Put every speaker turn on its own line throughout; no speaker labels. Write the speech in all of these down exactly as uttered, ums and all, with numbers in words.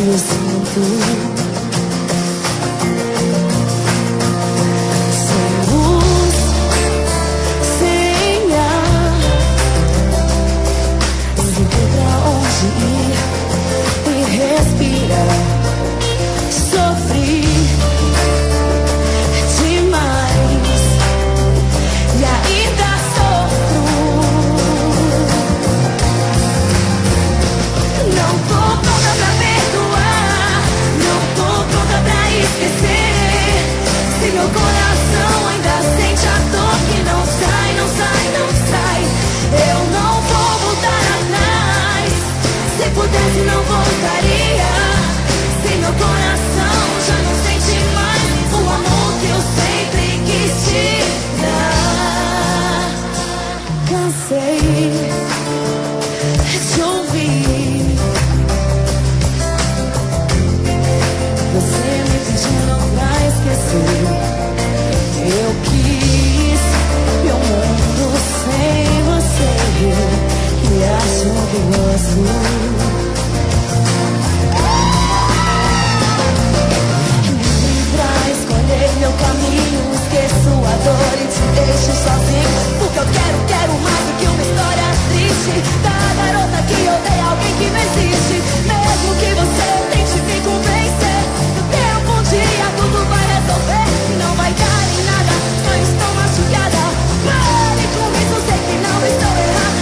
eu sinto. Não voltaria se meu coração já não sente mais o amor que eu sempre quis te dar. Cansei de ouvir você me pedindo pra esquecer. Eu quis meu mundo sem você e acho que gosto. Meu caminho, esqueço a dor e te deixo sozinho. Porque eu quero, quero mais do que uma história triste da garota que odeia alguém que não existe. Mesmo que você tente me convencer, no tempo um dia tudo vai resolver e não vai dar em nada. Eu estou machucada, pare com isso, sei que não estou errada.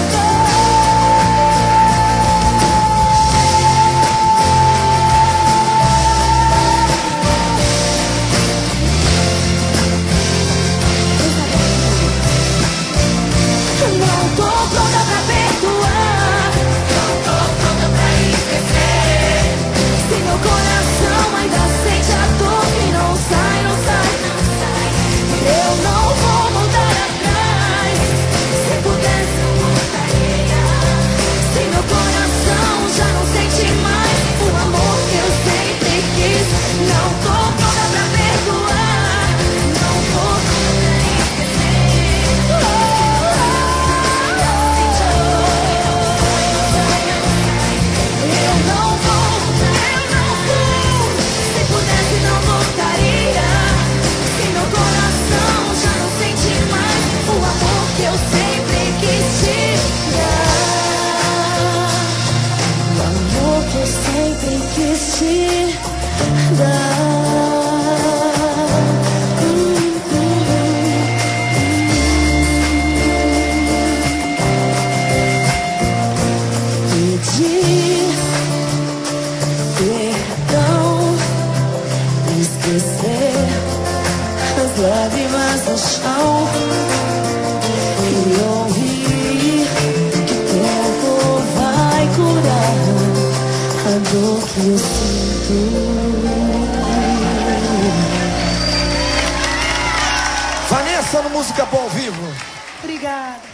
Esquecer as lágrimas no chão e ouvir que o tempo vai curar a dor que eu sinto.
Vanessa no Música Boa ao Vivo.
Obrigada.